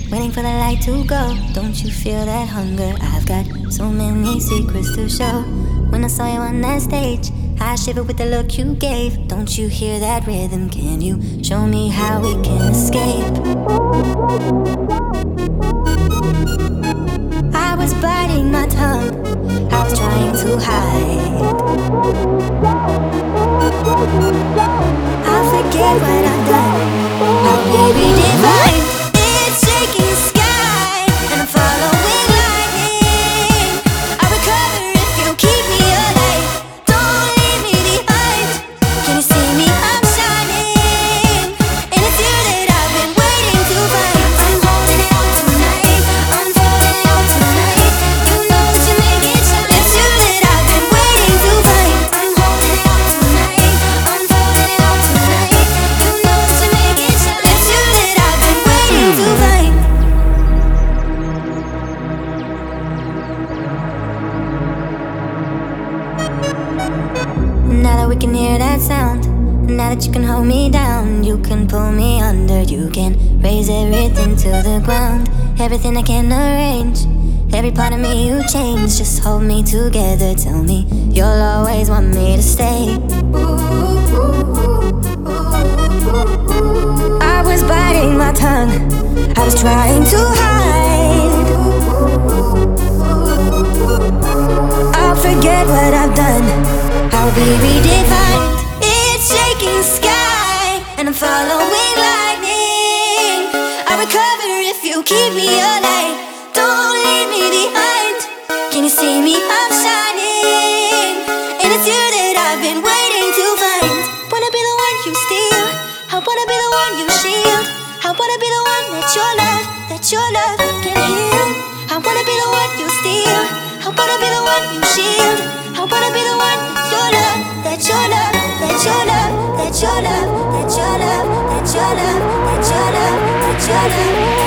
waiting for the light to go. Don't you feel that hunger? I've got so many secrets to show. When I saw you on that stage, I shivered with the look you gave. Don't you hear that rhythm? Can you show me how we can escape? I was biting my tongue, I was trying to hide. I'll forget what I've done, how we redefine. It's shaking the sky, and I'm following lightning. I recover if you keep me alive. Don't leave me behind. Can you see me? I'm shining, and it's you that I've been waiting to find. I'm holding on tonight, I'm holding on tonight. You know that you make it shine. It's you that I've been waiting to find. I'm holding on tonight, I'm holding on tonight. You know that you make it shine. It's you that I've been waiting to find. Now that we can hear that sound, now that you can hold me down, you can pull me under, you can raise everything to the ground. Everything I can arrange, every part of me you change. Just hold me together, tell me you'll always want me to stay. I was biting my tongue, I was trying to hide. I'll forget what I've done, I'll be redefined. It's shaking the sky, and I'm following lightning. I recover if you keep me alive. Don't leave me behind. Can you see me? I'm shining, and it's you that I've been waiting to find. Wanna be the one you steal, I wanna be the one you shield. I wanna be the one that your love can heal. I wanna be the one you steal, I wanna be the one you shield. I wanna be the one that your love, that your love, that your love, that your love, that your love, that your love, that your love, that your love.